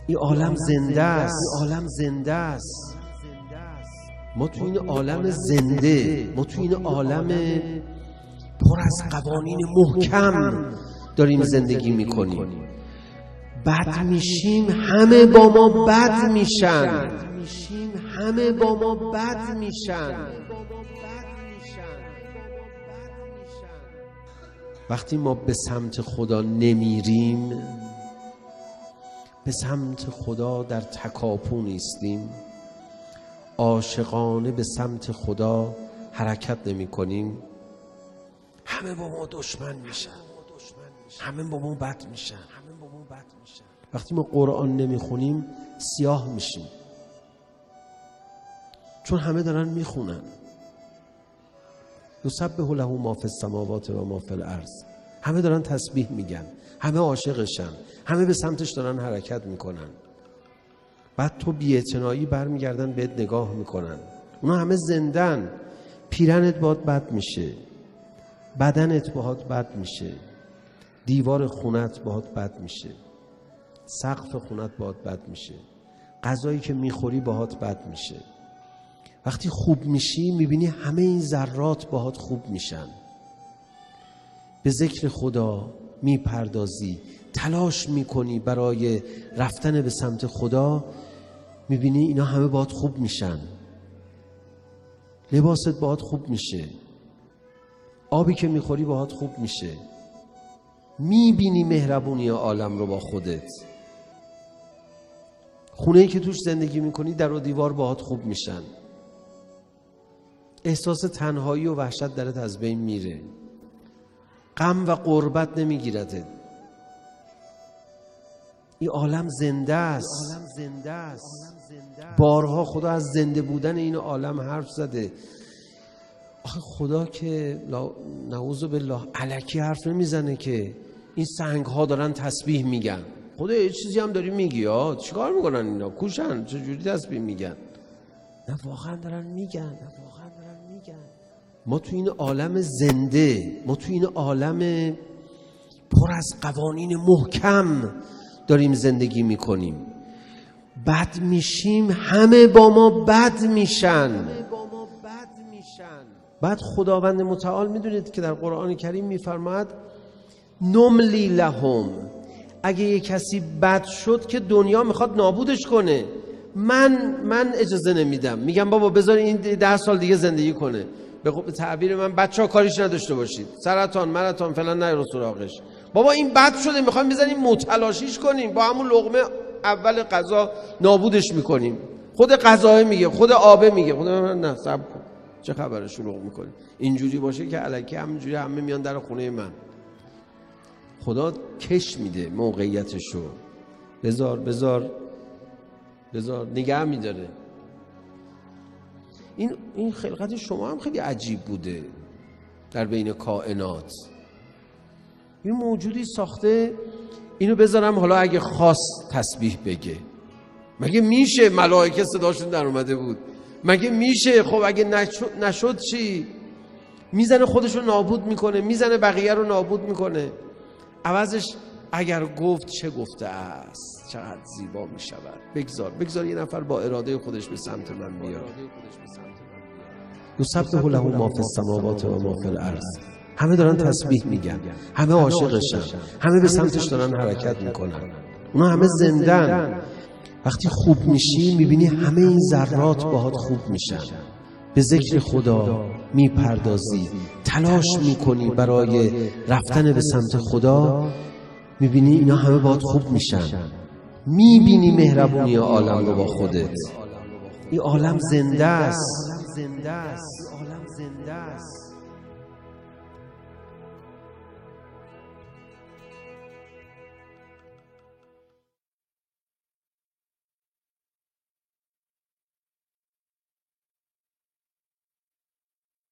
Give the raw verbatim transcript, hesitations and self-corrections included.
این عالم زنده است، این عالم زنده است. ما تو این عالم زنده، ما تو این عالم پر از قوانین محکم داریم زندگی میکنیم. بد میشیم همه با ما بد میشن، همه با ما بد میشن. وقتی ما به سمت خدا نمیریم، به سمت خدا در تکاپو نیستیم، عاشقانه به سمت خدا حرکت نمی کنیم، همه با ما دشمن میشن، همه با ما بد میشن. وقتی ما قرآن نمی خونیم سیاه میشیم، چون همه دارن میخونن. یسبح له ما فی السماوات و ما فی الارض. همه دارن تسبیح میگن، همه عاشقشن، همه به سمتش دارن حرکت میکنن. بعد تو بی‌اعتنایی برمیگردن بهت نگاه میکنن. اونا همه زندن. پیرنت باهات بد میشه، بدنت باهات بد میشه، دیوار خونت باهات بد میشه، سقف خونت باهات بد میشه، غذایی که میخوری باهات بد میشه. وقتی خوب میشی میبینی همه این ذرات باهات خوب میشن. به ذکر خدا میپردازی، تلاش میکنی برای رفتن به سمت خدا، میبینی اینا همه باهات خوب میشن. لباست باهات خوب میشه، آبی که میخوری باهات خوب میشه. میبینی مهربونی عالم رو با خودت. خونه‌ای که توش زندگی میکنی در و دیوار باهات خوب میشن. احساس تنهایی و وحشت درت از بین میره. غم و غربت نمیگیرده. این عالم زنده است. بارها خدا از زنده بودن این عالم حرف زده. آخه خدا که نعوذ بالله الکی حرف نمیزنه که این سنگ ها دارن تسبیح میگن. خدا یه چیزی هم داری میگی ها، چیکار میکنن اینا؟ کوشن، چجوری تسبیح میگن؟ نه واقعا دارن میگن، نه واقعا دارن میگن. ما تو این عالم زنده، ما تو این عالم پر از قوانین محکم داریم زندگی میکنیم. بد میشیم همه با ما بد میشن. بعد خداوند متعال میدونید که در قرآن کریم میفرماد نملی لهم. اگه یه کسی بد شد که دنیا میخواد نابودش کنه، من من اجازه نمیدم. میگم بابا بذار این ده سال دیگه زندگی کنه. به تعبیر من بچه ها کاریش نداشته باشید، سرطان مرطان فلان نرو سراغش. بابا این بد شده میخوایم بزنیم متلاشیش کنیم، با همون لقمه اول غذا نابودش میکنیم. خود غذا میگه، خود آبه میگه، خدا نه صبر کن چه خبره شروع میکنیم. اینجوری باشه که الکی همینجوری همه میان در خونه من. خدا کش میده موقعیتشو. بذار بذار بذار نگه میداره. این این خلقت شما هم خیلی عجیب بوده در بین کائنات. این موجودی ساخته اینو بذارم حالا اگه خواست تسبیح بگه. مگه میشه؟ ملائکه صداشون در اومده بود. مگه میشه؟ خب اگه نشد, نشد چی؟ میزنه خودشو نابود میکنه، میزنه بقیه رو نابود میکنه. عوضش اگر گفت چه گفته است، چقدر زیبا میشود. بگذار بگذار یه نفر با اراده خودش به سمت من بیاد. یسبح له ما فی السماوات و ما فی الارض. همه دارن تسبیح میگن، همه عاشقشن، همه به سمتش دارن حرکت میکنن. اونا همه زندن. وقتی خوب میشی میبینی همه این ذرات باهات خوب میشن. به ذکر خدا میپردازی، تلاش میکنی برای رفتن به سمت خدا، میبینی اینا همه باهات خوب میشن. میبینی مهربونی عالم رو با خودت. این عالم زنده است.